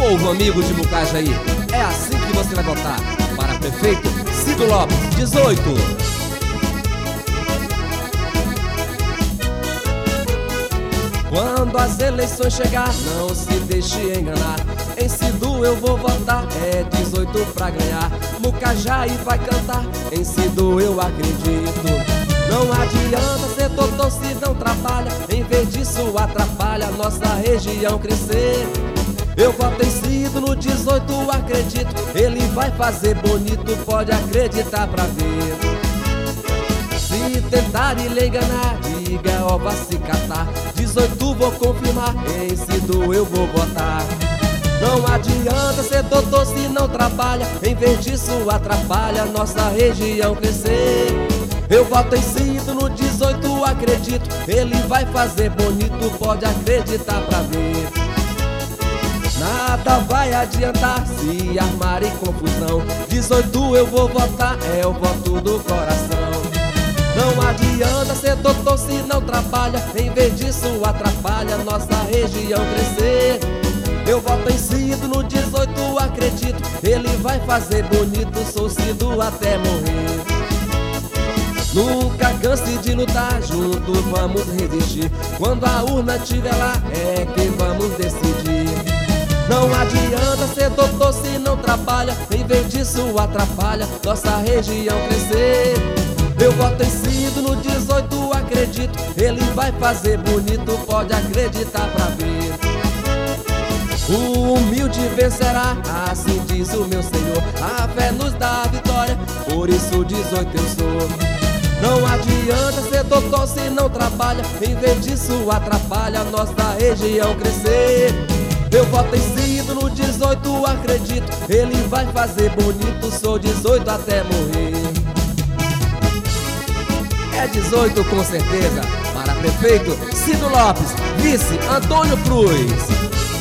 Povo amigo de Mucajaí, é assim que você vai votar. Para prefeito, Cido Lopes, 18. Quando as eleições chegar, não se deixe enganar. Em Cido eu vou votar, é 18 pra ganhar. Mucajaí vai cantar, em Cido eu acredito. Não adianta ser doutor se não trabalha, em vez disso atrapalha a nossa região crescer. Eu voto em Cido no 18, acredito, ele vai fazer bonito, pode acreditar pra ver. Se tentar lhe enganar, diga ó, vai se catar. 18 vou confirmar, em Cido eu vou votar. Não adianta ser doutor se não trabalha, em vez disso atrapalha a nossa região crescer. Eu voto em Cido no 18, acredito, ele vai fazer bonito, pode acreditar pra ver. Nada vai adiantar se armarem confusão, 18 eu vou votar, é o voto do coração. Não adianta ser doutor se não trabalha, em vez disso atrapalha a nossa região crescer. Eu voto em Cido no 18, acredito, ele vai fazer bonito, sou Cido até morrer. Nunca canse de lutar, juntos vamos resistir. Quando a urna estiver lá, é que vamos decidir. Não adianta ser doutor se não trabalha, em vez disso atrapalha nossa região crescer. Eu voto em Cido no 18, acredito, ele vai fazer bonito, pode acreditar pra ver. O humilde vencerá, assim diz o meu Senhor. A fé nos dá a vitória, por isso 18 eu sou. Não adianta ser doutor se não trabalha, em vez disso atrapalha a nossa região crescer. Eu voto em Cido no 18, acredito, ele vai fazer bonito, sou 18 até morrer. É 18 com certeza. Para prefeito, Cido Lopes. Vice, Antônio Cruz.